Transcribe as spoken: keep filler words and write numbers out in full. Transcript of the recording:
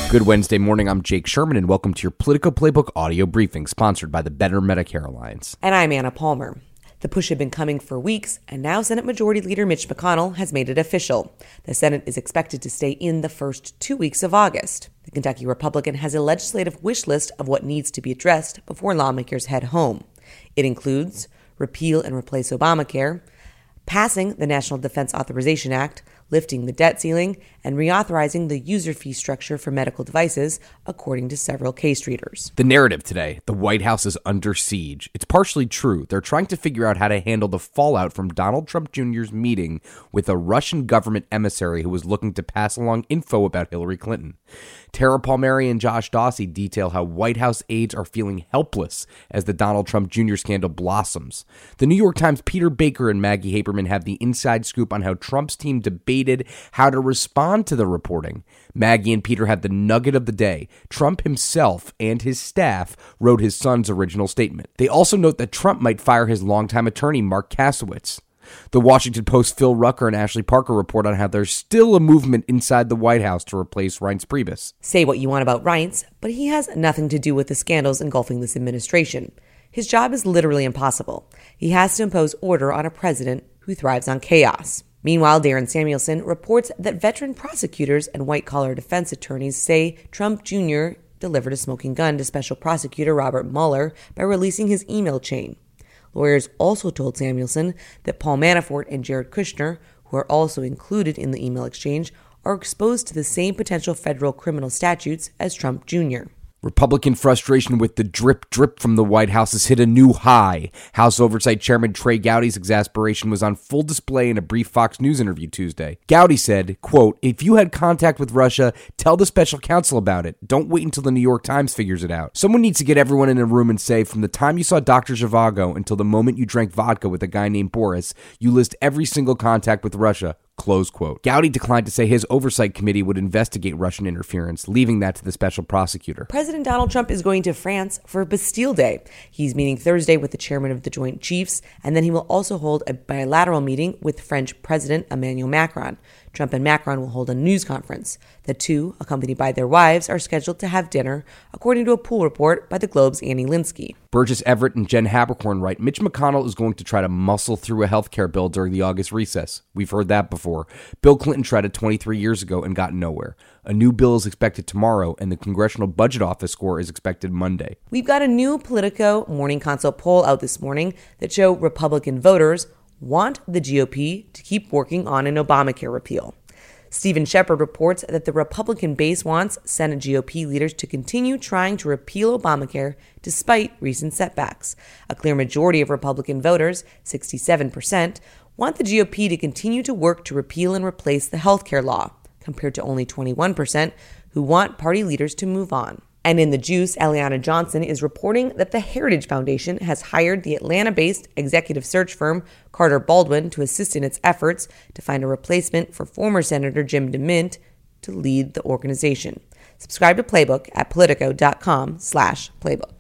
Good Wednesday morning. I'm Jake Sherman, and welcome to your Politico Playbook audio briefing, sponsored by the Better Medicare Alliance. And I'm Anna Palmer. The push had been coming for weeks, and now Senate Majority Leader Mitch McConnell has made it official. The Senate is expected to stay in the first two weeks of August. The Kentucky Republican has a legislative wish list of what needs to be addressed before lawmakers head home. It includes repeal and replace Obamacare, passing the National Defense Authorization Act, lifting the debt ceiling, and reauthorizing the user fee structure for medical devices, according to several case readers. The narrative today: the White House is under siege. It's partially true. They're trying to figure out how to handle the fallout from Donald Trump Junior's meeting with a Russian government emissary who was looking to pass along info about Hillary Clinton. Tara Palmieri and Josh Dawsey detail how White House aides are feeling helpless as the Donald Trump Junior scandal blossoms. The New York Times' Peter Baker and Maggie Haberman have the inside scoop on how Trump's team debated how to respond to the reporting. Maggie and Peter have the nugget of the day. Trump himself and his staff wrote his son's original statement. They also note that Trump might fire his longtime attorney, Mark Kasowitz. The Washington Post's Phil Rucker and Ashley Parker report on how there's still a movement inside the White House to replace Reince Priebus. Say what you want about Reince, but he has nothing to do with the scandals engulfing this administration. His job is literally impossible. He has to impose order on a president who thrives on chaos. Meanwhile, Darren Samuelson reports that veteran prosecutors and white-collar defense attorneys say Trump Junior delivered a smoking gun to Special Prosecutor Robert Mueller by releasing his email chain. Lawyers also told Samuelson that Paul Manafort and Jared Kushner, who are also included in the email exchange, are exposed to the same potential federal criminal statutes as Trump Junior Republican frustration with the drip drip from the White House has hit a new high. House Oversight Chairman Trey Gowdy's exasperation was on full display in a brief Fox News interview Tuesday. Gowdy said, quote, "If you had contact with Russia, tell the special counsel about it. Don't wait until the New York Times figures it out. Someone needs to get everyone in a room and say, from the time you saw Doctor Zhivago until the moment you drank vodka with a guy named Boris, you list every single contact with Russia." Close quote. Gowdy declined to say his oversight committee would investigate Russian interference, leaving that to the special prosecutor. President Donald Trump is going to France for Bastille Day. He's meeting Thursday with the chairman of the Joint Chiefs, and then he will also hold a bilateral meeting with French President Emmanuel Macron. Trump and Macron will hold a news conference. The two, accompanied by their wives, are scheduled to have dinner, according to a pool report by the Globe's Annie Linsky. Burgess Everett and Jen Habercorn write, Mitch McConnell is going to try to muscle through a health care bill during the August recess. We've heard that before. Bill Clinton tried it twenty-three years ago and got nowhere. A new bill is expected tomorrow, and the Congressional Budget Office score is expected Monday. We've got a new Politico Morning Consult poll out this morning that show Republican voters want the G O P to keep working on an Obamacare repeal. Stephen Shepard reports that the Republican base wants Senate G O P leaders to continue trying to repeal Obamacare despite recent setbacks. A clear majority of Republican voters, sixty-seven percent, want the G O P to continue to work to repeal and replace the health care law, compared to only twenty-one percent who want party leaders to move on. And in the juice, Eliana Johnson is reporting that the Heritage Foundation has hired the Atlanta-based executive search firm Carter Baldwin to assist in its efforts to find a replacement for former Senator Jim DeMint to lead the organization. Subscribe to Playbook at politico.com slash playbook.